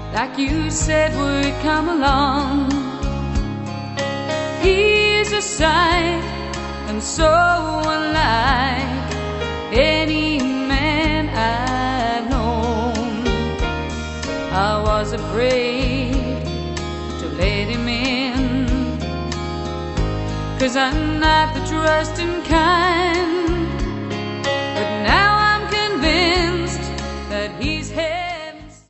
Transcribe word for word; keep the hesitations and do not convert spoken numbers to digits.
like you said would come along. He's a sight and so unlike any man I've known. I was afraid to let him in, 'cause I'm not the trusting kind.